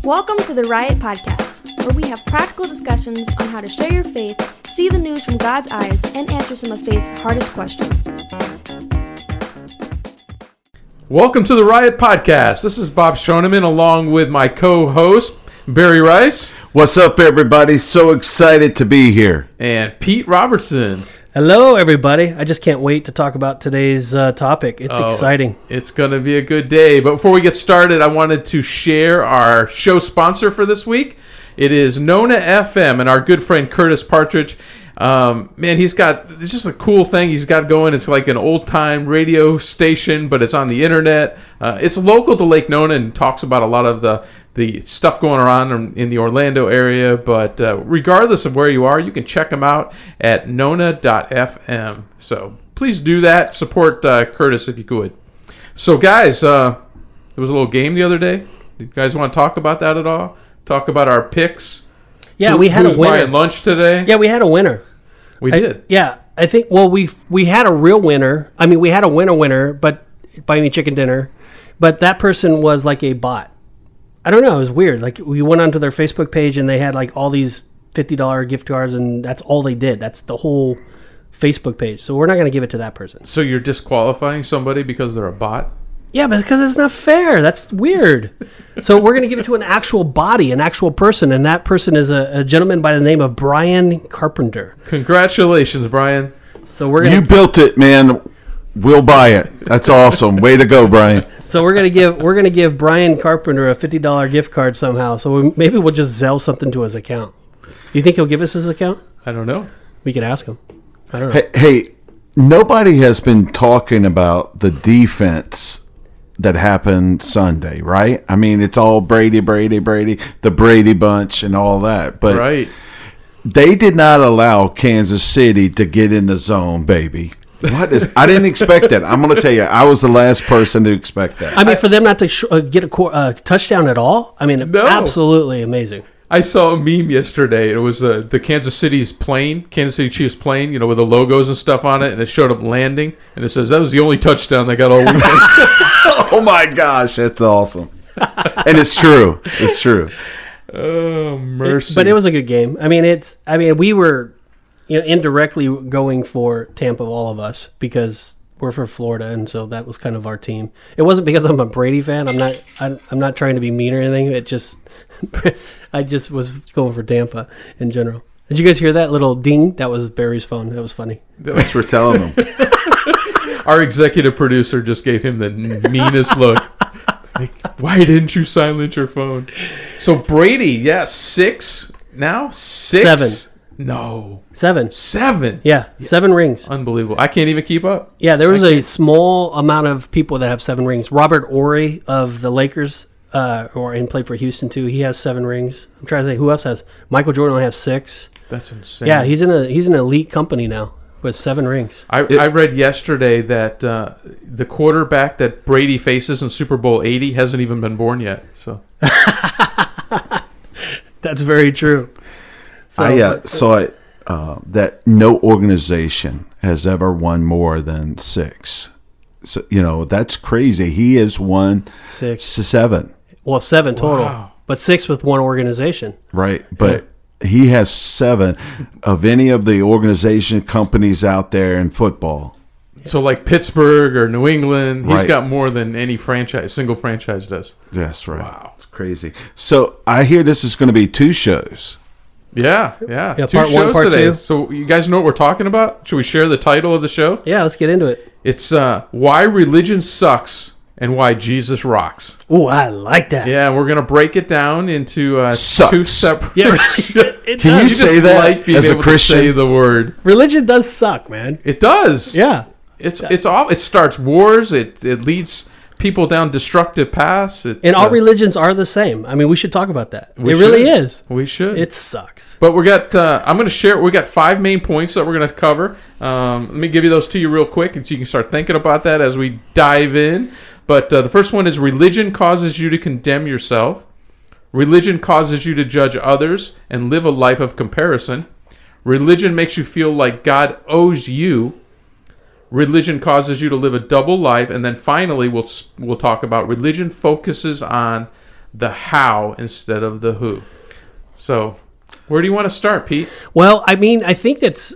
Welcome to the Riot Podcast, where we have practical discussions on how to share your faith, see the news from God's eyes, and answer some of faith's hardest questions. Welcome to the Riot Podcast. This is Bob Schoeneman along with my co-host, Barry Rice. What's up, everybody? So excited to be here. And Pete Robertson. Hello, everybody. I just can't wait to talk about today's topic. It's exciting. It's going to be a good day. But before we get started, I wanted to share our show sponsor for this week. It is Nona FM and our good friend Curtis Partridge. Man, it's just a cool thing he's got going. It's like an old-time radio station, but it's on the internet. It's local to Lake Nona and talks about a lot of the stuff going on in the Orlando area. But regardless of where you are, you can check them out at nona.fm. So please do that. Support Curtis if you could. So guys, there was a little game the other day. Do you guys want to talk about that at all? Talk about our picks? Yeah, we had a winner. Who's buying lunch today? Yeah, we had a winner. We did. Yeah, I think, well, we had a real winner. I mean, we had a winner, but buy me chicken dinner. But that person was like a bot. I don't know. It was weird. Like, we went onto their Facebook page and they had like all these $50 gift cards, and that's all they did. That's the whole Facebook page. So we're not going to give it to that person. So you're disqualifying somebody because they're a bot? Yeah, but because it's not fair. That's weird. So we're going to give it to an actual body, an actual person, and that person is a gentleman by the name of Brian Carpenter. Congratulations, Brian. So we're You built it, man. We'll buy it. That's awesome. Way to go, Brian. So we're gonna give Brian Carpenter a $50 gift card somehow. So maybe we'll just Zelle something to his account. Do you think he'll give us his account? I don't know. We could ask him. I don't know. Hey, nobody has been talking about the defense that happened Sunday, right? I mean, it's all Brady, the Brady bunch and all that. But right. They did not allow Kansas City to get in the zone, baby. I didn't expect that. I'm going to tell you, I was the last person to expect that. I mean, for them not to get a touchdown at all, I mean, No. Absolutely amazing. I saw a meme yesterday. It was the Kansas City Chiefs plane, with the logos and stuff on it, and it showed up landing, and it says that was the only touchdown they got all weekend. Oh my gosh, that's awesome. And it's true. It's true. Oh, mercy. But it was a good game. I mean, we were indirectly going for Tampa, all of us, because we're from Florida, and so that was kind of our team. It wasn't because I'm a Brady fan. I'm not trying to be mean or anything. It just I just was going for Tampa in general. Did you guys hear that little ding? That was Barry's phone. That was funny. Thanks for telling them. Our executive producer just gave him the meanest look. Like, why didn't you silence your phone? So Brady, 6 now? 6? 7. No. 7. 7? Yeah, 7 rings. Unbelievable. I can't even keep up. Yeah, there was a small amount of people that have 7 rings. Robert Horry of the Lakers, and played for Houston too. He has 7 rings. I'm trying to think who else has. Michael Jordan only has 6. That's insane. Yeah, he's an elite company now with 7 rings. I read yesterday that the quarterback that Brady faces in Super Bowl 80 hasn't even been born yet. So That's very true. So, I saw it that no organization has ever won more than 6. So that's crazy. He has won 7. Well, 7 total, Wow. but 6 with one organization. Right, but he has 7 of any of the organization companies out there in football. So like Pittsburgh or New England, he's Right. got more than any single franchise does. That's right. Wow. It's crazy. So I hear this is going to be 2 shows. Yeah. 2 part shows 1, part today. 2. So you guys know what we're talking about? Should we share the title of the show? Yeah, let's get into it. It's Why Religion Sucks and Why Jesus Rocks. Oh, I like that. Yeah, we're going to break it down into Sucks. 2 separate... Yeah, it Can you does. say that like being as a able to Christian? say the word. Religion does suck, man. It does. Yeah. It's all. It starts wars. It leads people down destructive paths. And all religions are the same. I mean, we should talk about that. It We really should. is. We should. It sucks. But we got. I'm going to share. We got 5 main points that we're going to cover. Let me give you those to you real quick, and so you can start thinking about that as we dive in. But the first one is religion causes you to condemn yourself. Religion causes you to judge others and live a life of comparison. Religion makes you feel like God owes you. Religion causes you to live a double life. And then finally, we'll talk about religion focuses on the how instead of the who. So, where do you want to start, Pete? Well, I mean, I think it's,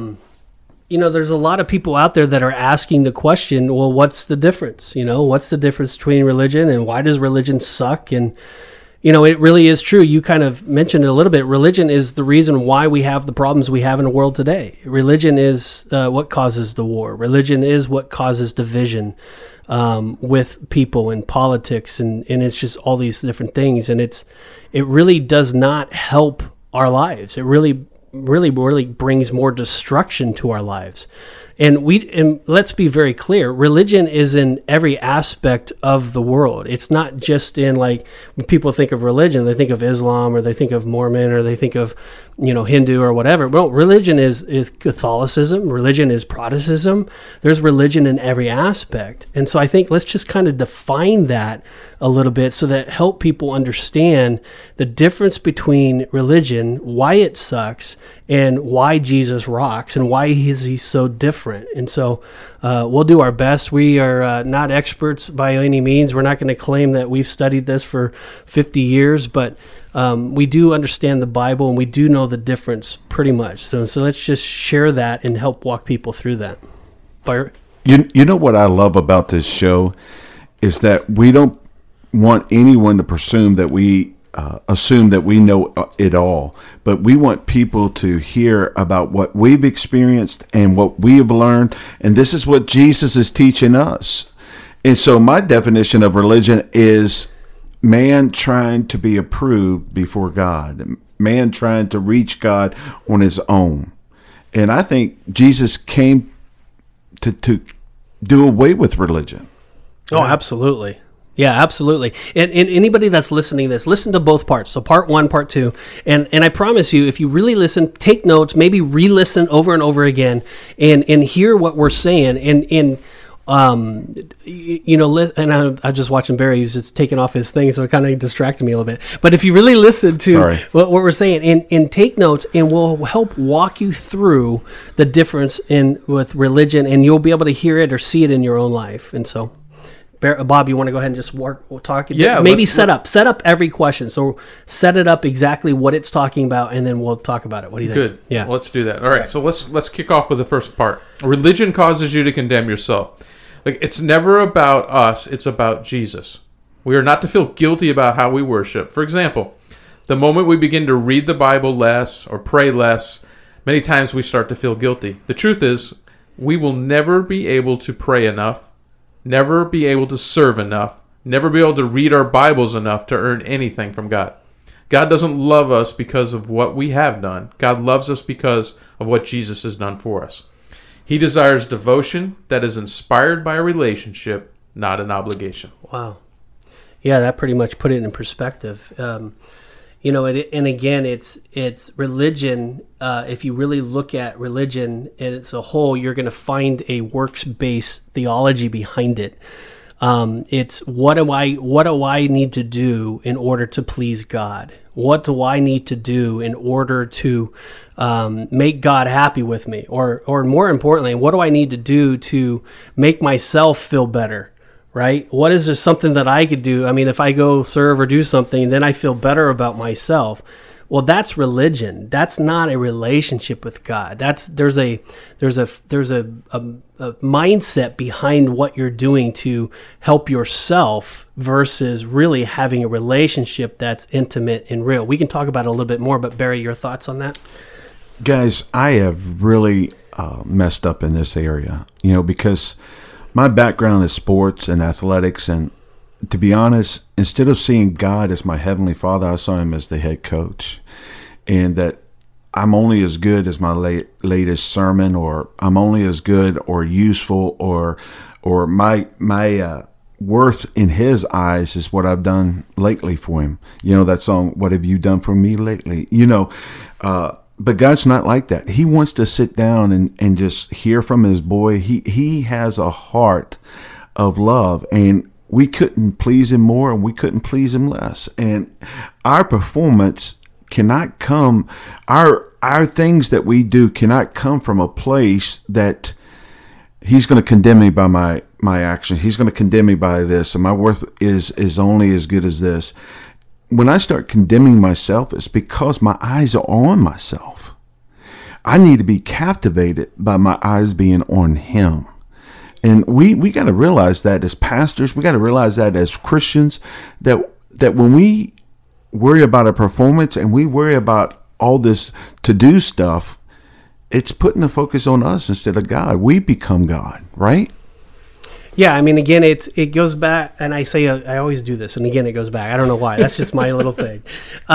there's a lot of people out there that are asking the question, well, what's the difference? What's the difference between religion and why does religion suck? And, it really is true. You kind of mentioned it a little bit. Religion is the reason why we have the problems we have in the world today. Religion is what causes the war. Religion is what causes division with people and politics. And it's just all these different things. And it really does not help our lives. It really brings more destruction to our lives. And let's be very clear, religion is in every aspect of the world. It's not just in, like, when people think of religion, they think of Islam or they think of Mormon or they think of, Hindu or whatever. Well, religion is Catholicism. Religion is Protestantism. There's religion in every aspect. And so I think let's just kind of define that a little bit so that help people understand the difference between religion, why it sucks, and why Jesus rocks, and why is he so different. And so we'll do our best. We are not experts by any means. We're not going to claim that we've studied this for 50 years, but we do understand the Bible, and we do know the difference pretty much. So let's just share that and help walk people through that. Fire. You know what I love about this show is that we don't want anyone to presume that we assume that we know it all, but we want people to hear about what we've experienced and what we have learned, and this is what Jesus is teaching us. And so my definition of religion is man trying to be approved before God, man trying to reach God on his own. And I think Jesus came to do away with religion. Oh, absolutely. Yeah, absolutely. And anybody that's listening to this, listen to both parts. So part 1, part 2. And I promise you, if you really listen, take notes, maybe re-listen over and over again and hear what we're saying. And I just watching Barry, he's just taking off his thing, so it kind of distracted me a little bit. But if you really listen to what we're saying and take notes, and we'll help walk you through the difference with religion, and you'll be able to hear it or see it in your own life. And so, Bob, you want to go ahead and just talk? Yeah. Maybe set up every question. So set it up exactly what it's talking about, and then we'll talk about it. What do you think? Good. Yeah. Let's do that. All right. So let's kick off with the first part. Religion causes you to condemn yourself. Like, it's never about us. It's about Jesus. We are not to feel guilty about how we worship. For example, the moment we begin to read the Bible less or pray less, many times we start to feel guilty. The truth is, we will never be able to pray enough, never be able to serve enough, never be able to read our Bibles enough to earn anything from God. God doesn't love us because of what we have done. God loves us because of what Jesus has done for us. He desires devotion that is inspired by a relationship, not an obligation. Wow. Yeah, that pretty much put it in perspective. And again, it's religion. If you really look at religion as a whole, you're going to find a works-based theology behind it. It's what do I need to do in order to please God? What do I need to do in order to make God happy with me? Or more importantly, what do I need to do to make myself feel better? Right? What is there something that I could do? I mean, if I go serve or do something, then I feel better about myself. Well, that's religion. That's not a relationship with God. There's a mindset behind what you're doing to help yourself versus really having a relationship that's intimate and real. We can talk about it a little bit more, but Barry, your thoughts on that? Guys, I have really messed up in this area, because my background is sports and athletics, and to be honest, instead of seeing God as my heavenly Father, I saw him as the head coach, and that I'm only as good as my latest sermon, or I'm only as good or useful, or my worth in his eyes is what I've done lately for him. That song, "What Have You Done For Me Lately?" But God's not like that. He wants to sit down and just hear from his boy. He has a heart of love, and we couldn't please him more and we couldn't please him less. And our performance cannot come, our things that we do cannot come from a place that he's going to condemn me by my actions. He's going to condemn me by this, and my worth is only as good as this. When I start condemning myself, it's because my eyes are on myself. I need to be captivated by my eyes being on him. And we got to realize that as pastors, we got to realize that as Christians, that when we worry about a performance and we worry about all this to-do stuff, it's putting the focus on us instead of God. We become God, right? Yeah, I mean, again, it goes back, and I say I always do this, and again, it goes back. I don't know why. That's just my little thing.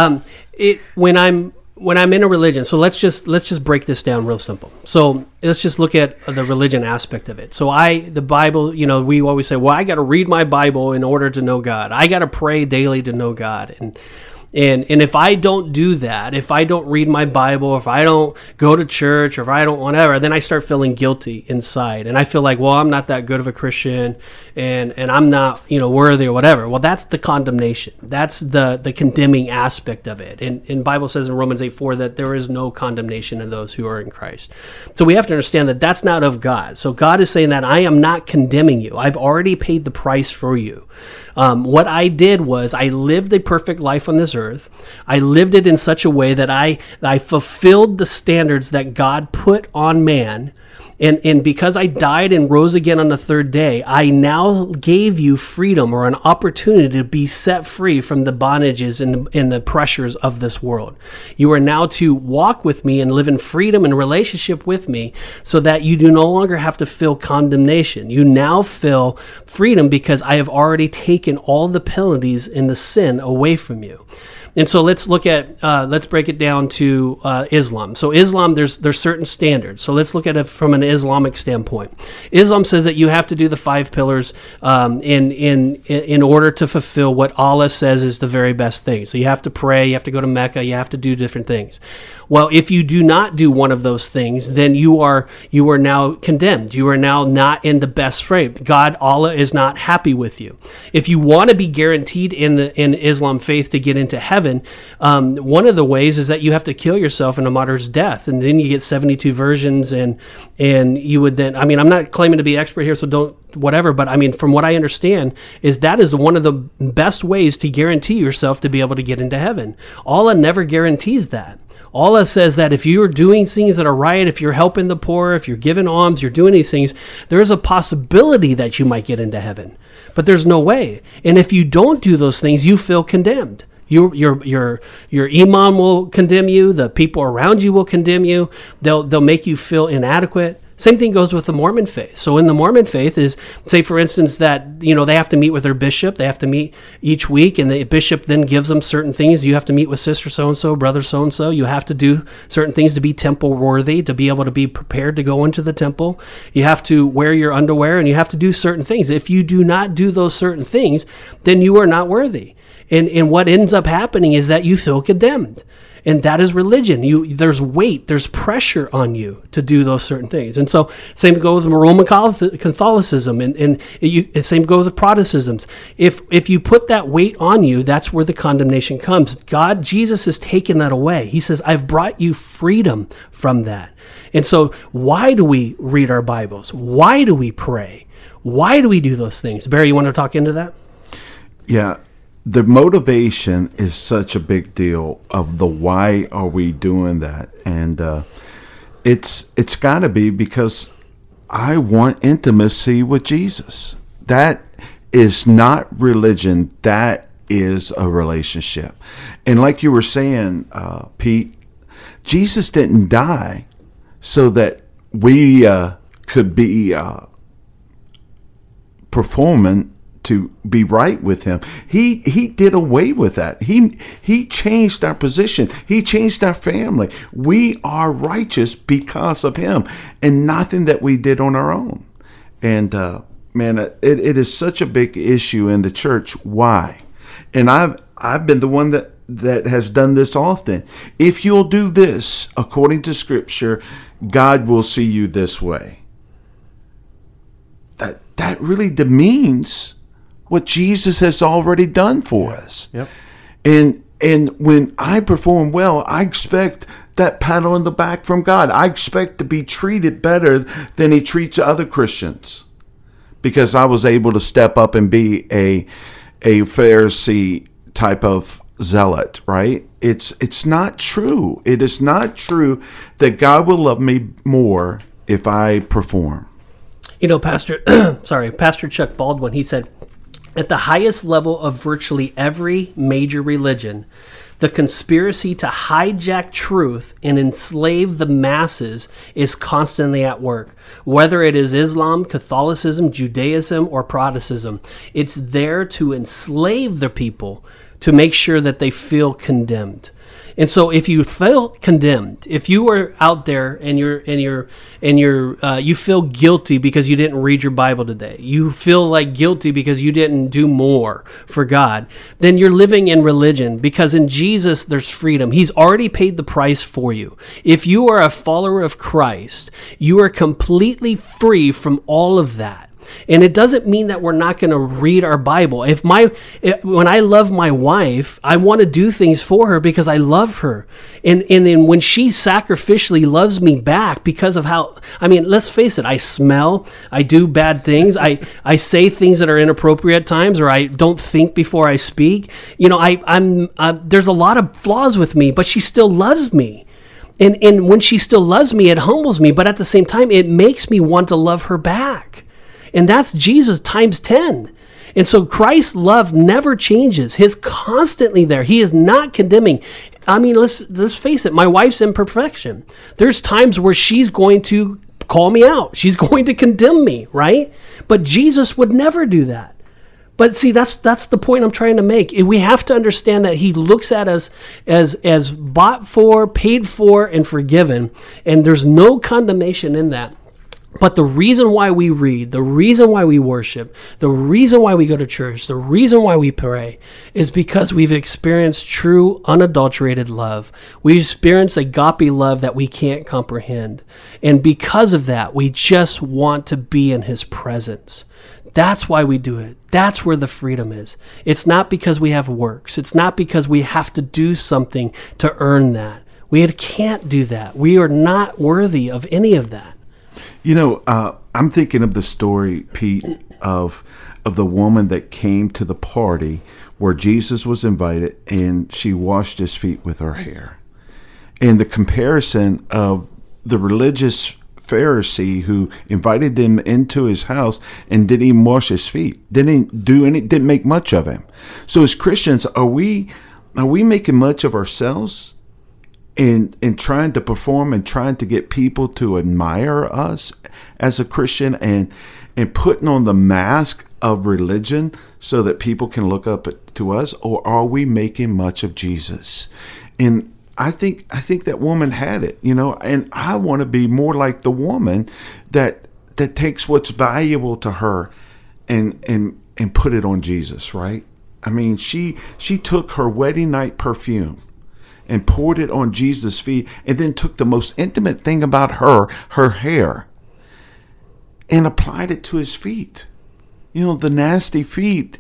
When I'm in a religion, so let's just break this down real simple. So let's just look at the religion aspect of it. So the Bible, we always say, well, I got to read my Bible in order to know God. I got to pray daily to know God. And if I don't do that, if I don't read my Bible, if I don't go to church, or if I don't whatever, then I start feeling guilty inside. And I feel like, well, I'm not that good of a Christian, and I'm not, worthy or whatever. Well, that's the condemnation. That's the condemning aspect of it. And the Bible says in Romans 8:4 that there is no condemnation in those who are in Christ. So we have to understand that that's not of God. So God is saying that I am not condemning you. I've already paid the price for you. What I did was I lived a perfect life on this earth. I lived it in such a way that I fulfilled the standards that God put on man. And because I died and rose again on the third day, I now gave you freedom, or an opportunity to be set free from the bondages and the pressures of this world. You are now to walk with me and live in freedom and relationship with me, so that you do no longer have to feel condemnation. You now feel freedom because I have already taken all the penalties and the sin away from you. And so let's look at, let's break it down to Islam. So Islam, there's certain standards. So let's look at it from an Islamic standpoint. Islam says that you have to do the 5 pillars in order to fulfill what Allah says is the very best thing. So you have to pray, you have to go to Mecca, you have to do different things. Well, if you do not do one of those things, then you are now condemned. You are now not in the best frame. God, Allah, is not happy with you. If you want to be guaranteed in Islam faith to get into heaven, one of the ways is that you have to kill yourself in a martyr's death, and then you get 72 virgins, and you would then, I mean, I'm not claiming to be expert here, so don't whatever, but I mean, from what I understand, that is one of the best ways to guarantee yourself to be able to get into heaven. Allah never guarantees that. Allah says that if you're doing things that are right, if you're helping the poor, if you're giving alms, you're doing these things, there's a possibility that you might get into heaven, but there's no way. And if you don't do those things, you feel condemned. Your imam will condemn you. The people around you will condemn you. They'll make you feel inadequate. Same thing goes with the Mormon faith. So in the Mormon faith is, say for instance, that they have to meet with their bishop. They have to meet each week, and the bishop then gives them certain things. You have to meet with sister so-and-so, brother so-and-so. You have to do certain things to be temple worthy, to be able to be prepared to go into the temple. You have to wear your underwear, and you have to do certain things. If you do not do those certain things, then you are not worthy. And what ends up happening is that you feel condemned. And that is religion. There's weight, there's pressure on you to do those certain things. And so same go with Roman Catholicism, and same go with Protestantism. If you put that weight on you, that's where the condemnation comes. Jesus has taken that away. He says, I've brought you freedom from that. And so why do we read our Bibles? Why do we pray? Why do we do those things? Barry, you want to talk into that? Yeah. The motivation is such a big deal of the why are we doing that, and it's got to be because I want intimacy with Jesus. That is not religion. That is a relationship. And like you were saying, Pete, Jesus didn't die so that we could be performing to be right with him. He did away with that. He changed our position. He changed our family. We are righteous because of him, and nothing that we did on our own. And man, it is such a big issue in the church. Why? And I've been the one that has done this often. If you'll do this according to Scripture, God will see you this way. That really demeans what Jesus has already done for us. Yep. And when I perform well, I expect that pat on the back from God. I expect to be treated better than he treats other Christians because I was able to step up and be a Pharisee type of zealot, right? It's not true. It is not true that God will love me more if I perform. You know, Pastor Chuck Baldwin, he said, at the highest level of virtually every major religion, the conspiracy to hijack truth and enslave the masses is constantly at work. Whether it is Islam, Catholicism, Judaism, or Protestantism, it's there to enslave the people to make sure that they feel condemned. And so if you feel condemned, if you are out there and you feel guilty because you didn't read your Bible today, you feel like guilty because you didn't do more for God, then you're living in religion, because in Jesus there's freedom. He's already paid the price for you. If you are a follower of Christ, you are completely free from all of that. And it doesn't mean that we're not going to read our Bible. When I love my wife, I want to do things for her because I love her. And then when she sacrificially loves me back because of how, let's face it, I smell, I do bad things, I say things that are inappropriate at times, or I don't think before I speak. You know, there's a lot of flaws with me, but she still loves me. And when she still loves me, it humbles me, but at the same time, it makes me want to love her back. And that's Jesus times 10. And so Christ's love never changes. He's constantly there. He is not condemning. Let's face it. My wife's imperfection. There's times where she's going to call me out. She's going to condemn me, right? But Jesus would never do that. But see, that's the point I'm trying to make. We have to understand that he looks at us as bought for, paid for, and forgiven. And there's no condemnation in that. But the reason why we read, the reason why we worship, the reason why we go to church, the reason why we pray is because we've experienced true, unadulterated love. We experience agape love that we can't comprehend. And because of that, we just want to be in his presence. That's why we do it. That's where the freedom is. It's not because we have works. It's not because we have to do something to earn that. We can't do that. We are not worthy of any of that. You know, I'm thinking of the story, Pete, of the woman that came to the party where Jesus was invited and she washed his feet with her hair. And the comparison of the religious Pharisee who invited them into his house and didn't even wash his feet, didn't make much of him. So as Christians, are we making much of ourselves? And trying to perform and trying to get people to admire us as a Christian and putting on the mask of religion so that people can look up to us? Or are we making much of Jesus? And I think that woman had it, you know, and I want to be more like the woman that takes what's valuable to her and put it on Jesus, right? I mean, she took her wedding night perfume and poured it on Jesus' feet, and then took the most intimate thing about her hair, and applied it to his feet. You know, the nasty feet.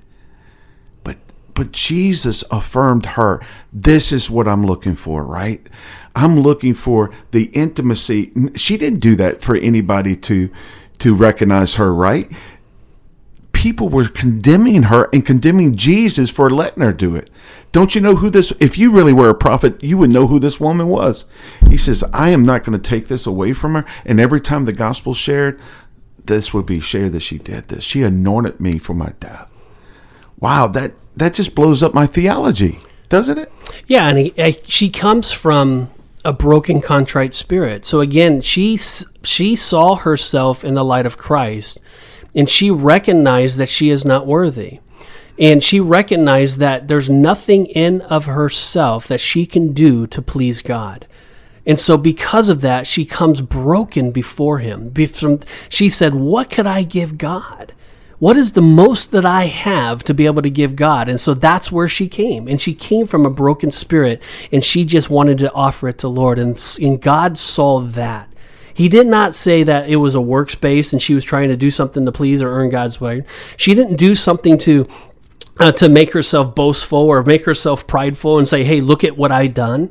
But Jesus affirmed her. This is what I'm looking for, right? I'm looking for the intimacy. She didn't do that for anybody to recognize her, right? People were condemning her and condemning Jesus for letting her do it. Don't you know who this, if you really were a prophet, you would know who this woman was. He says, I am not going to take this away from her. And every time the gospel shared, this would be shared that she did this. She anointed me for my death. Wow, that just blows up my theology, doesn't it? Yeah, and she comes from a broken, contrite spirit. So again, she saw herself in the light of Christ, and she recognized that she is not worthy. And she recognized that there's nothing in of herself that she can do to please God. And so because of that, she comes broken before him. She said, what could I give God? What is the most that I have to be able to give God? And so that's where she came. And she came from a broken spirit, and she just wanted to offer it to Lord. And God saw that. He did not say that it was a works-based and she was trying to do something to please or earn God's way. She didn't do something to make herself boastful or make herself prideful and say, hey, look at what I done.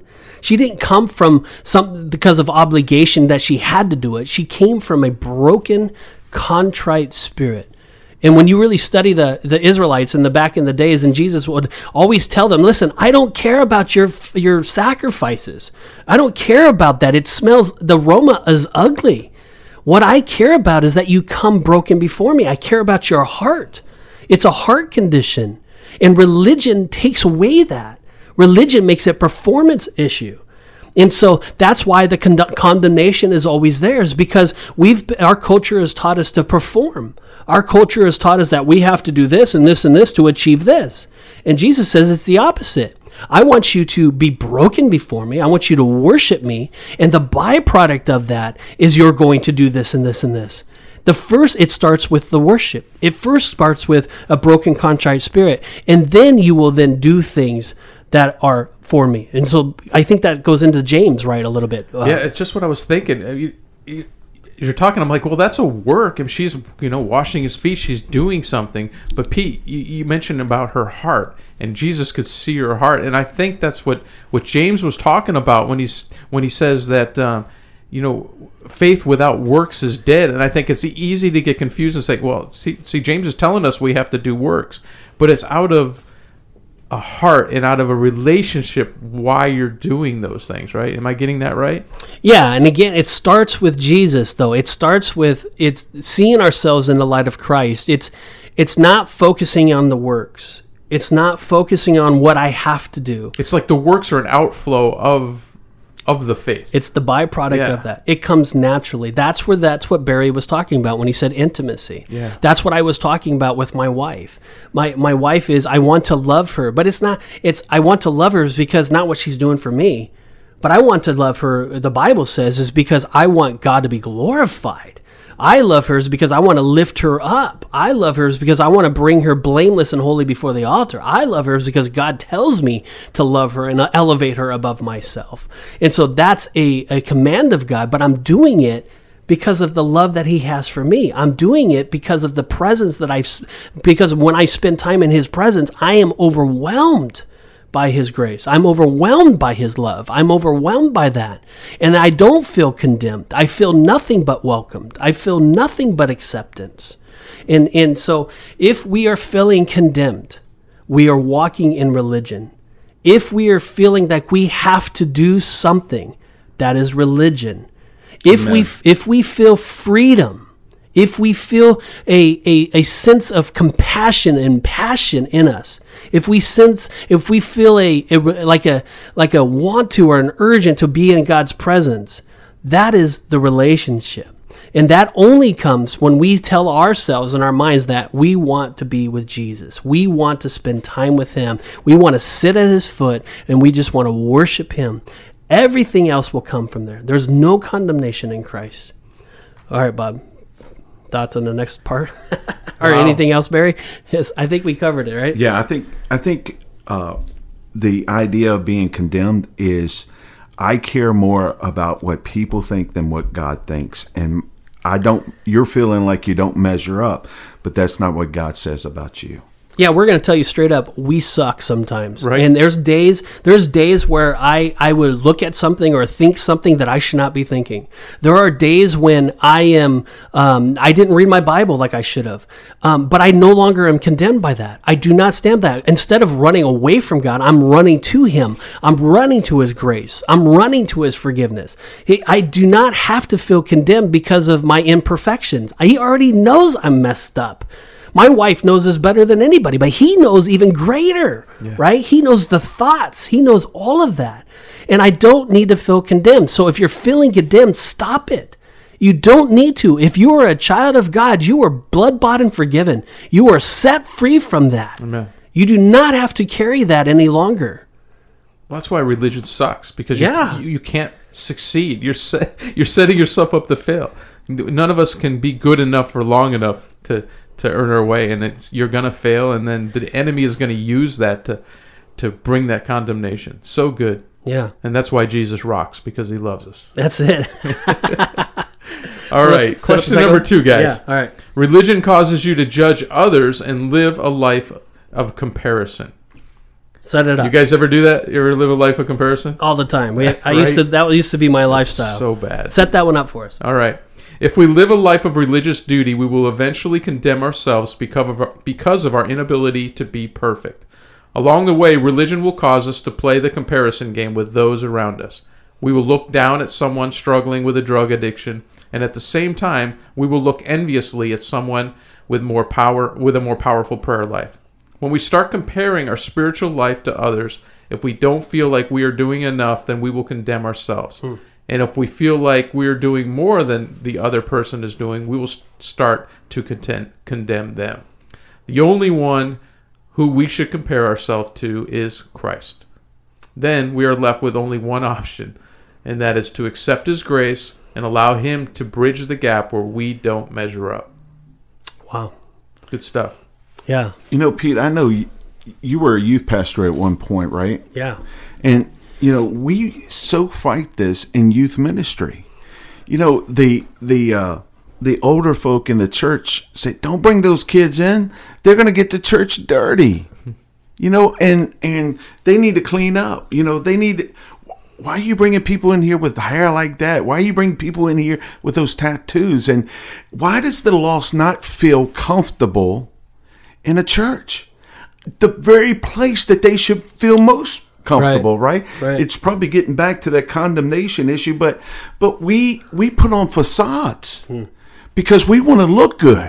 She didn't come from because of obligation that she had to do it. She came from a broken, contrite spirit. And when you really study the Israelites in the back in the days, and Jesus would always tell them, listen, I don't care about your sacrifices. I don't care about that. It smells, the aroma is ugly. What I care about is that you come broken before me. I care about your heart. It's a heart condition. And religion takes away that. Religion makes it a performance issue. And so that's why the condemnation is always there, is because our culture has taught us to perform. Our culture has taught us that we have to do this and this and this to achieve this. And Jesus says it's the opposite. I want you to be broken before me. I want you to worship me. And the byproduct of that is you're going to do this and this and this. It starts with the worship. It first starts with a broken, contrite spirit. And then you will then do things that are for me. And so I think that goes into James, right, a little bit. Yeah, it's just what I was thinking. You're talking, I'm like, well, that's a work. And she's, washing his feet. She's doing something. But Pete, you mentioned about her heart, and Jesus could see her heart. And I think that's what James was talking about when he says that, faith without works is dead. And I think it's easy to get confused and say, well, see, James is telling us we have to do works. But it's out of a heart and out of a relationship why you're doing those things, right? Am I getting that right? Yeah, and again, it starts with Jesus, though. It starts with seeing ourselves in the light of Christ. It's not focusing on the works. It's not focusing on what I have to do. It's like the works are an outflow of the faith. It's the byproduct of that. It comes naturally. That's what Barry was talking about when he said intimacy. Yeah. That's what I was talking about with my wife. My wife is, I want to love her, but I want to love her is because not what she's doing for me, but I want to love her, the Bible says, is because I want God to be glorified. I love her because I want to lift her up. I love her because I want to bring her blameless and holy before the altar. I love her because God tells me to love her and elevate her above myself. And so that's a command of God, but I'm doing it because of the love that he has for me. I'm doing it because of the presence because when I spend time in his presence, I am overwhelmed by his grace. I'm overwhelmed by his love. I'm overwhelmed by that. And I don't feel condemned. I feel nothing but welcomed. I feel nothing but acceptance. And so if we are feeling condemned, we are walking in religion. If we are feeling that we have to do something, that is religion. If we feel freedom, if we feel a sense of compassion and passion in us, if we feel like a want to or an urgent to be in God's presence, that is the relationship. And that only comes when we tell ourselves in our minds that we want to be with Jesus. We want to spend time with him. We want to sit at his foot, and we just want to worship him. Everything else will come from there. There's no condemnation in Christ. All right, Bob. Thoughts on the next part? Or anything else, Barry? Yes, I think we covered it, right? Yeah, I think the idea of being condemned is I care more about what people think than what God thinks. And you're feeling like you don't measure up, but that's not what God says about you. Yeah, we're going to tell you straight up, we suck sometimes. Right. And there's days where I would look at something or think something that I should not be thinking. There are days when I didn't read my Bible like I should have. But I no longer am condemned by that. I do not stand that. Instead of running away from God, I'm running to him. I'm running to his grace. I'm running to his forgiveness. I do not have to feel condemned because of my imperfections. He already knows I'm messed up. My wife knows this better than anybody, but he knows even greater, right? He knows the thoughts. He knows all of that. And I don't need to feel condemned. So if you're feeling condemned, stop it. You don't need to. If you are a child of God, you are blood-bought and forgiven. You are set free from that. Amen. You do not have to carry that any longer. Well, that's why religion sucks, because you can't succeed. You're setting yourself up to fail. None of us can be good enough for long enough to earn our way, and you're going to fail, and then the enemy is going to use that to bring that condemnation. So good. Yeah. And that's why Jesus rocks, because he loves us. That's it. All right. Question number 2, guys. Yeah, all right. Religion causes you to judge others and live a life of comparison. Set it up. You guys ever do that? You ever live a life of comparison? All the time. Right? That used to be my lifestyle. So bad. Set that one up for us. All right. If we live a life of religious duty, we will eventually condemn ourselves because of our inability to be perfect. Along the way, religion will cause us to play the comparison game with those around us. We will look down at someone struggling with a drug addiction, and at the same time, we will look enviously at someone with a more powerful prayer life. When we start comparing our spiritual life to others, if we don't feel like we are doing enough, then we will condemn ourselves. And if we feel like we are doing more than the other person is doing, we will start to condemn them. The only one who we should compare ourselves to is Christ. Then we are left with only one option, and that is to accept His grace and allow Him to bridge the gap where we don't measure up. Wow. Good stuff. Yeah. You know, Pete, I know you were a youth pastor at one point, right? Yeah. And, you know, we so fight this in youth ministry. You know, the older folk in the church say, don't bring those kids in. They're going to get the church dirty. You know, and they need to clean up. You know, why are you bringing people in here with hair like that? Why are you bringing people in here with those tattoos? And why does the lost not feel comfortable in a church? The very place that they should feel most comfortable, right? It's probably getting back to that condemnation issue, but we put on facades because we want to look good.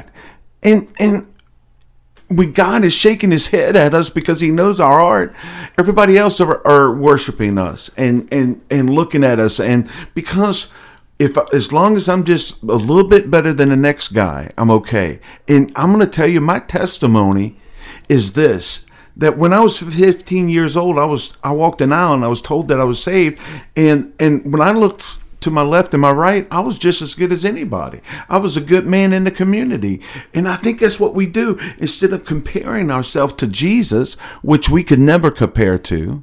And when God is shaking His head at us because He knows our heart, everybody else are worshiping us and looking at us. And because as long as I'm just a little bit better than the next guy, I'm okay. And I'm going to tell you, my testimony is this, that when I was 15 years old, I walked an aisle and I was told that I was saved. And when I looked to my left and my right, I was just as good as anybody. I was a good man in the community. And I think that's what we do. Instead of comparing ourselves to Jesus, which we could never compare to,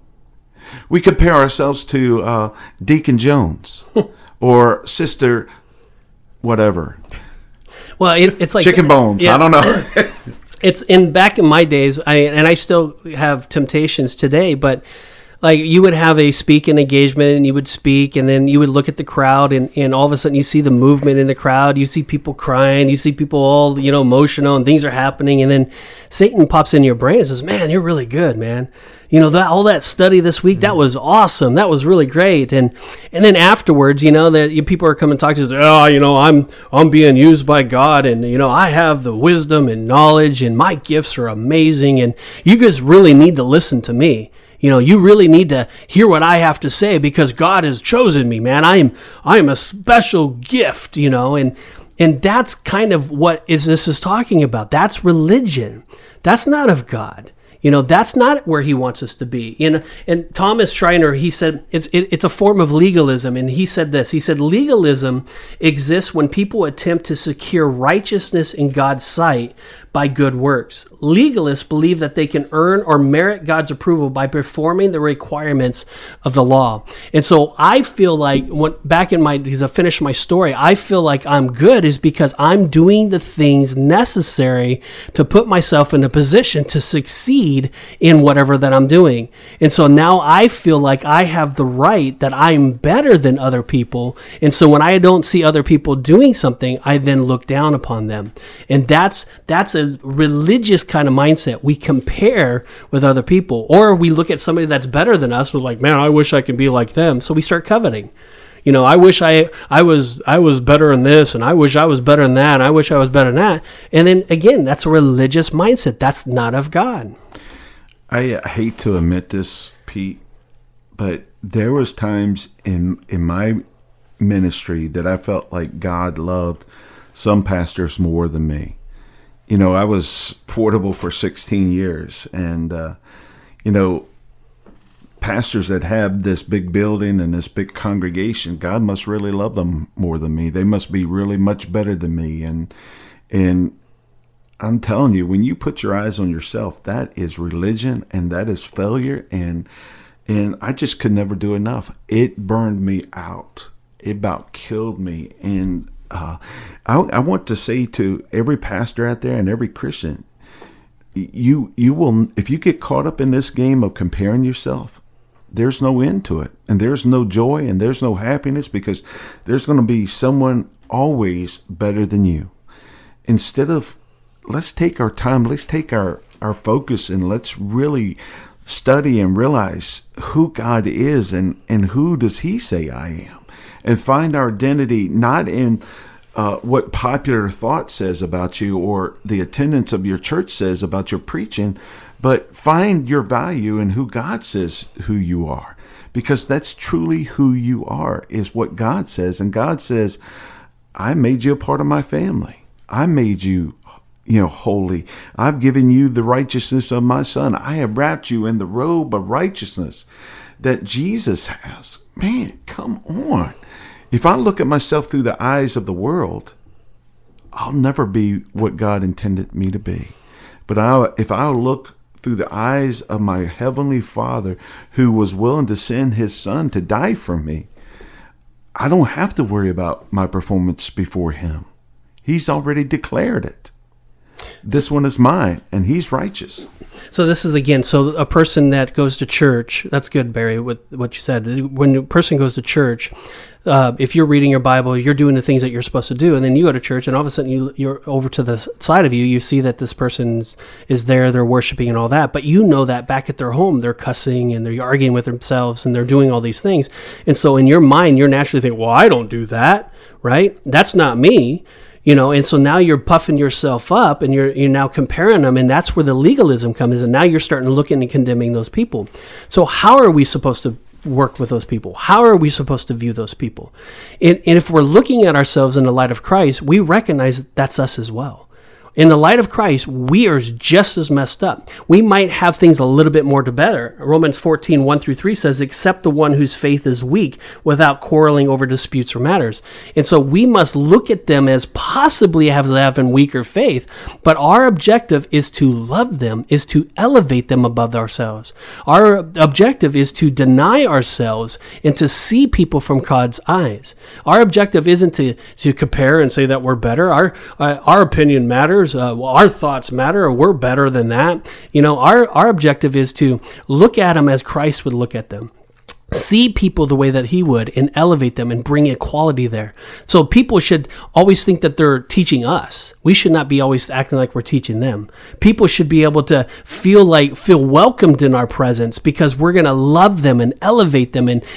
we compare ourselves to Deacon Jones or Sister whatever. Well, it's like Chicken Bones. Yeah. I don't know. It's back in my days, I still have temptations today, but like you would have a speaking engagement and you would speak and then you would look at the crowd and all of a sudden you see the movement in the crowd, you see people crying, you see people all, emotional and things are happening, and then Satan pops in your brain and says, man, you're really good, man. All that study this week, that was awesome. That was really great. And then afterwards, that people are coming to talk to you, I'm being used by God, and I have the wisdom and knowledge and my gifts are amazing, and you guys really need to listen to me. You really need to hear what I have to say because God has chosen me, man. I am a special gift, and that's kind of what this is talking about. That's religion. That's not of God. That's not where He wants us to be. And Thomas Schreiner, he said it's a form of legalism. And he said this. He said legalism exists when people attempt to secure righteousness in God's sight by good works. Legalists believe that they can earn or merit God's approval by performing the requirements of the law. And so I feel like to finish my story, I feel like I'm good is because I'm doing the things necessary to put myself in a position to succeed in whatever that I'm doing. And so now I feel like I have the right that I'm better than other people. And so when I don't see other people doing something, I then look down upon them. And that's a religious kind of mindset. We compare with other people, or we look at somebody that's better than us. We're like, man, I wish I could be like them. So we start coveting. I wish I was better in this, and I wish I was better in that, and I wish I was better in that. And then again, that's a religious mindset. That's not of God. I hate to admit this, Pete, but there was times in my ministry that I felt like God loved some pastors more than me. I was portable for 16 years, and, pastors that have this big building and this big congregation, God must really love them more than me. They must be really much better than me. And I'm telling you, when you put your eyes on yourself, that is religion and that is failure. And I just could never do enough. It burned me out. It about killed me. And I want to say to every pastor out there and every Christian, you will, if you get caught up in this game of comparing yourself, there's no end to it, and there's no joy, and there's no happiness, because there's going to be someone always better than you. Instead of, let's take our time, let's take our focus, and let's really study and realize who God is, and who does he say I am, and find our identity not in what popular thought says about you or the attendance of your church says about your preaching, but find your value in who God says who you are, because that's truly who you are, is what God says. And God says, I made you a part of my family. I made you, holy. I've given you the righteousness of my Son. I have wrapped you in the robe of righteousness that Jesus has. Man, come on. If I look at myself through the eyes of the world, I'll never be what God intended me to be. But if I look through the eyes of my Heavenly Father, who was willing to send his Son to die for me, I don't have to worry about my performance before him. He's already declared it. This one is mine, and he's righteous. So this is, again, so a person that goes to church, that's good, Barry, with what you said. When a person goes to church, if you're reading your Bible, you're doing the things that you're supposed to do, and then you go to church, and all of a sudden you're over to the side of you see that this person is there, they're worshiping and all that, but you know that back at their home, they're cussing, and they're arguing with themselves, and they're doing all these things. And so in your mind, you're naturally thinking, well, I don't do that, right? That's not me. And so now you're puffing yourself up, and you're now comparing them, and that's where the legalism comes in. And now you're starting looking and condemning those people. So how are we supposed to work with those people? How are we supposed to view those people? And if we're looking at ourselves in the light of Christ, we recognize that that's us as well. In the light of Christ, we are just as messed up. We might have things a little bit more to better. Romans 14, 1-3 says, "Except the one whose faith is weak, without quarreling over disputes or matters." And so we must look at them as possibly having weaker faith, but our objective is to love them, is to elevate them above ourselves. Our objective is to deny ourselves and to see people from God's eyes. Our objective isn't to compare and say that we're better. Our opinion matters. Our thoughts matter, or we're better than that. Our objective is to look at them as Christ would look at them. See people the way that he would, and elevate them and bring equality there. So people should always think that they're teaching us. We should not be always acting like we're teaching them. People should be able to feel welcomed in our presence, because we're going to love them and elevate them and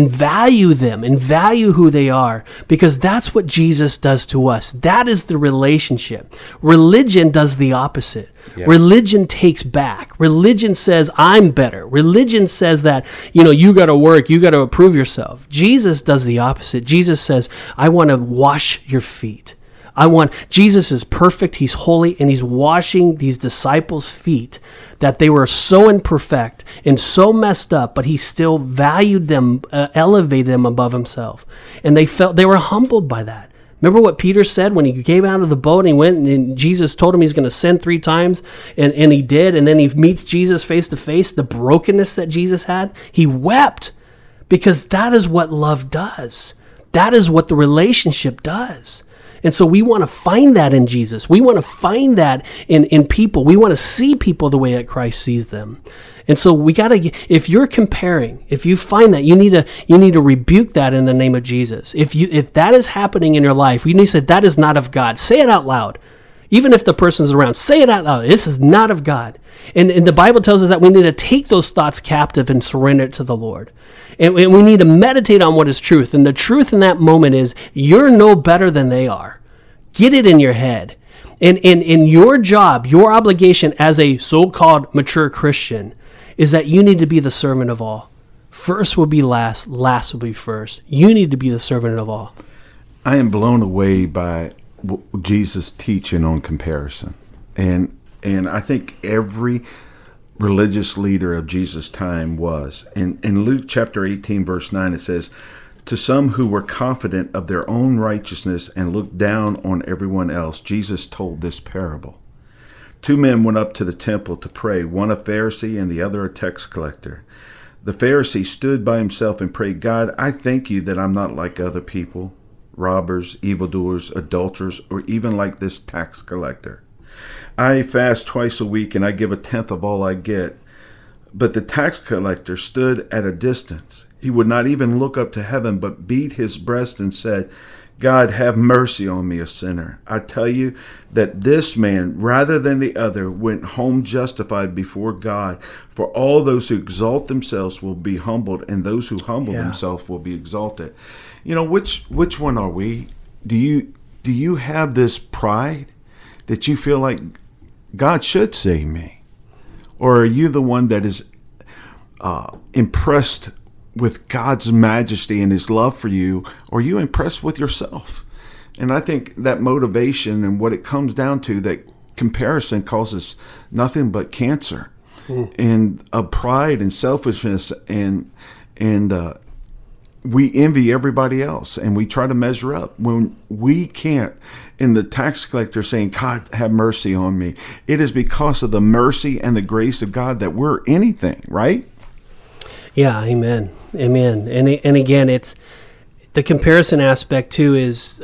value them and value who they are, because that's what Jesus does to us. That is the relationship. Religion does the opposite. Yeah. Religion takes back. Religion says, I'm better. Religion says that, you got to work, you got to approve yourself. Jesus does the opposite. Jesus says, I want to wash your feet. Jesus is perfect, he's holy, and he's washing these disciples' feet, that they were so imperfect and so messed up, but he still valued them, elevated them above himself. And they were humbled by that. Remember what Peter said when he came out of the boat and he went and Jesus told him he's going to send 3 times, and he did, and then he meets Jesus face to face, the brokenness that Jesus had. He wept, because that is what love does. That is what the relationship does. And so we want to find that in Jesus. We want to find that in people. We want to see people the way that Christ sees them. And so we got to, if you're comparing, if you find that, you need to rebuke that in the name of Jesus. If that is happening in your life, you need to say, that is not of God. Say it out loud. Even if the person's around, say it out loud. This is not of God. And the Bible tells us that we need to take those thoughts captive and surrender it to the Lord. And we need to meditate on what is truth. And the truth in that moment is, you're no better than they are. Get it in your head. And in your job, your obligation as a so-called mature Christian is that you need to be the servant of all. First will be last, last will be first. You need to be the servant of all. I am blown away by Jesus' teaching on comparison. And I think every religious leader of Jesus' time was. In Luke chapter 18, verse 9, it says, "To some who were confident of their own righteousness and looked down on everyone else, Jesus told this parable. 2 men went up to the temple to pray, one a Pharisee and the other a tax collector. The Pharisee stood by himself and prayed, 'God, I thank you that I'm not like other people, robbers, evildoers, adulterers, or even like this tax collector. I fast twice a week and I give a tenth of all I get. But the tax collector stood at a distance. He would not even look up to heaven, but beat his breast and said, God, have mercy on me, a sinner. I tell you that this man, rather than the other, went home justified before God. For all those who exalt themselves will be humbled, and those who humble themselves will be exalted. You know, which one are we? Do you have this pride that you feel like God should save me? Or are you the one that is impressed with God's majesty and his love for you? Or are you impressed with yourself? And I think that motivation and what it comes down to, that comparison causes nothing but cancer and pride and selfishness, and we envy everybody else and we try to measure up when we can't. And the tax collector saying, God, have mercy on me. It is because of the mercy and the grace of God that we're anything, right? Yeah, amen. Amen. And again, it's the comparison aspect too is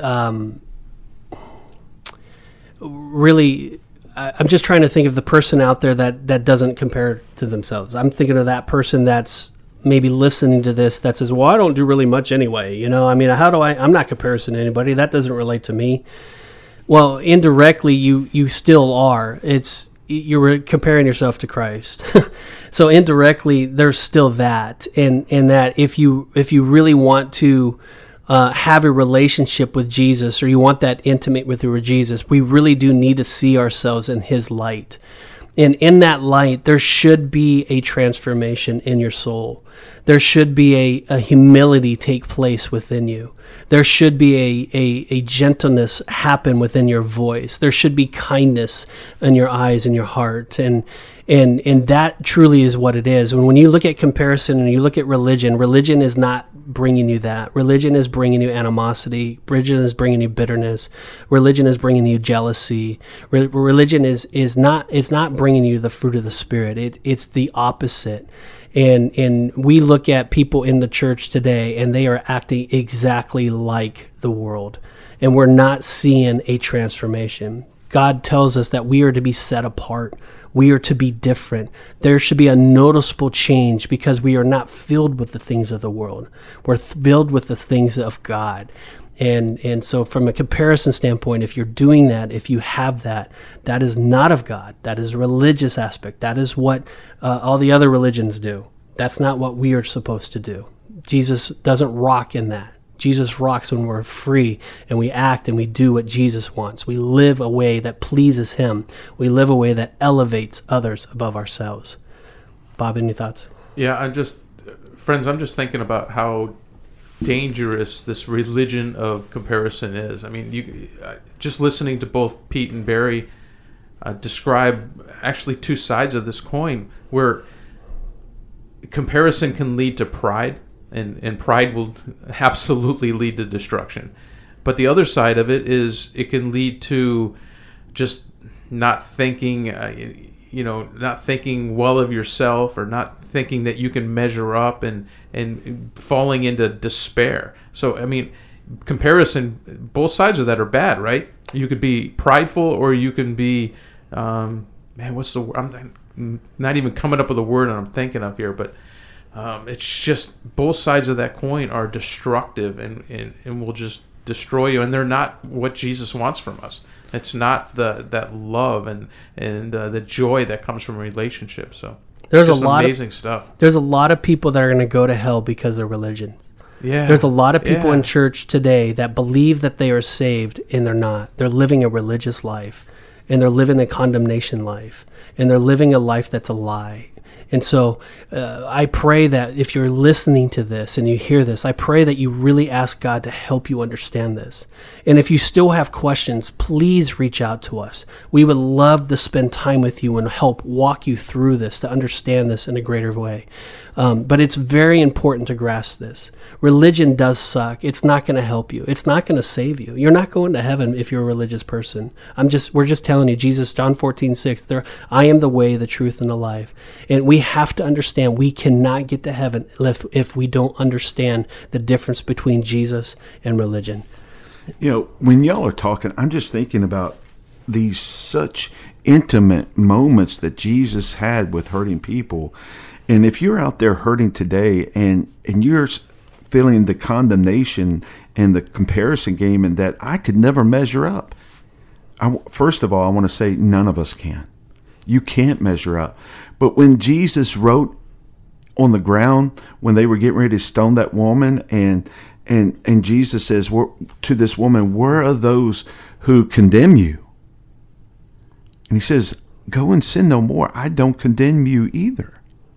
really, I'm just trying to think of the person out there that doesn't compare to themselves. I'm thinking of that person that's maybe listening to this that says, well, I don't do really much anyway. You know, I mean, I'm not comparison to anybody. That doesn't relate to me. Well, indirectly, you still are. You're comparing yourself to Christ. So indirectly, there's still that, and that if you really want to have a relationship with Jesus, or you want that intimate with Jesus, we really do need to see ourselves in his light. And in that light, there should be a transformation in your soul. There should be a humility take place within you. There should be a gentleness happen within your voice. There should be kindness in your eyes and your heart. And that truly is what it is. And when you look at comparison and you look at religion is not bringing you that. Religion is bringing you animosity. Religion is bringing you bitterness. Religion is bringing you jealousy. Religion is not bringing you the fruit of the Spirit. It's the opposite. And we look at people in the church today, and they are acting exactly like the world. And we're not seeing a transformation. God tells us that we are to be set apart. We are to be different. There should be a noticeable change because we are not filled with the things of the world. We're filled with the things of God. And so from a comparison standpoint, if you're doing that, if you have that, that is not of God. That is a religious aspect. That is what all the other religions do. That's not what we are supposed to do. Jesus doesn't rock in that. Jesus rocks when we're free and we act and we do what Jesus wants. We live a way that pleases him. We live a way that elevates others above ourselves. Bob, any thoughts? Yeah, I'm just thinking about how dangerous this religion of comparison is. I mean, you just listening to both Pete and Barry describe actually two sides of this coin, where comparison can lead to pride, and pride will absolutely lead to destruction. But the other side of it is it can lead to just not thinking, not thinking well of yourself, or not thinking that you can measure up, and falling into despair. So, I mean, comparison, both sides of that are bad, right? You could be prideful, or you can be, what's the word? I'm not even coming up with a word I'm thinking of here, but it's just both sides of that coin are destructive and will just destroy you, and they're not what Jesus wants from us. It's not that love and the joy that comes from a relationship. So there's a lot amazing stuff. There's a lot of people that are going to go to hell because of religion. Yeah. There's a lot of people in church today that believe that they are saved, and they're not. They're living a religious life, and they're living a condemnation life, and they're living a life that's a lie. And so I pray that if you're listening to this and you hear this, I pray that you really ask God to help you understand this. And if you still have questions, please reach out to us. We would love to spend time with you and help walk you through this, to understand this in a greater way. But it's very important to grasp this. Religion does suck. It's not going to help you. It's not going to save you. You're not going to heaven if you're a religious person. We're just telling you, Jesus, John 14:6, I am the way, the truth, and the life. And we have to understand we cannot get to heaven if we don't understand the difference between Jesus and religion. You know, when y'all are talking, I'm just thinking about these such intimate moments that Jesus had with hurting people. And if you're out there hurting today and you're feeling the condemnation and the comparison game and that I could never measure up, first of all, I want to say none of us can. You can't measure up. But when Jesus wrote on the ground, when they were getting ready to stone that woman, and Jesus says to this woman, "Where are those who condemn you?" And he says, "Go and sin no more. I don't condemn you either."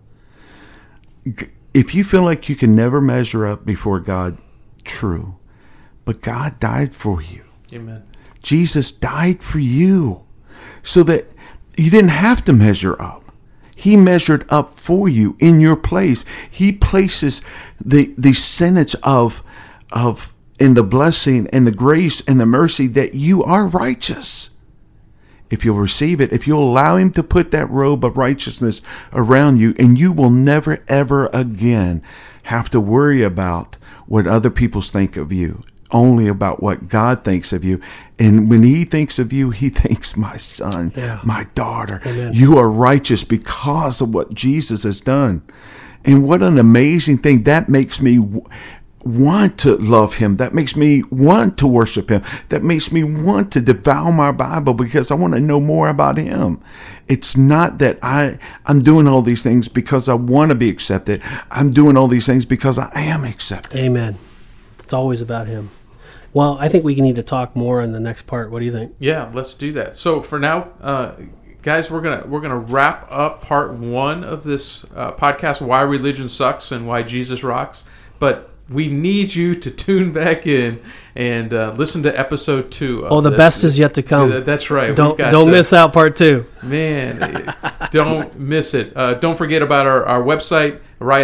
If you feel like you can never measure up before God, true. But God died for you. Amen. Jesus died for you so that you didn't have to measure up. He measured up for you in your place. He places the sentence of and the blessing and the grace and the mercy that you are righteous. If you'll receive it, if you'll allow him to put that robe of righteousness around you, and you will never, ever again have to worry about what other people think of you, only about what God thinks of you. And when he thinks of you, he thinks, my son, my daughter, Amen. You are righteous because of what Jesus has done. And what an amazing thing. That makes me want to love him. That makes me want to worship him. That makes me want to devour my Bible because I want to know more about him. It's not that I'm doing all these things because I want to be accepted. I'm doing all these things because I am accepted. Amen. It's always about him. Well, I think we need to talk more in the next part. What do you think? Yeah, let's do that. So for now, guys, we're gonna wrap up part 1 of this podcast, Why Religion Sucks and Why Jesus Rocks. But we need you to tune back in and listen to episode 2. The best is yet to come. That's right. Don't miss out part 2. Man, don't miss it. Don't forget about our website,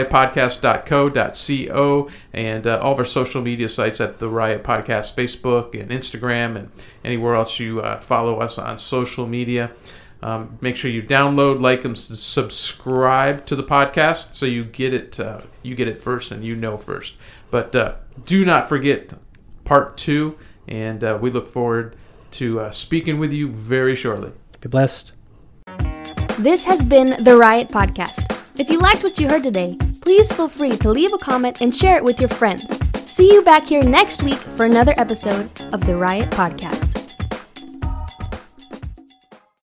riotpodcast.co.co, and all of our social media sites at the Riot Podcast, Facebook and Instagram, and anywhere else you follow us on social media. Make sure you download, like, and subscribe to the podcast so you get it first and you know first. But do not forget part 2, and we look forward to speaking with you very shortly. Be blessed. This has been the Riot Podcast. If you liked what you heard today, please feel free to leave a comment and share it with your friends. See you back here next week for another episode of the Riot Podcast.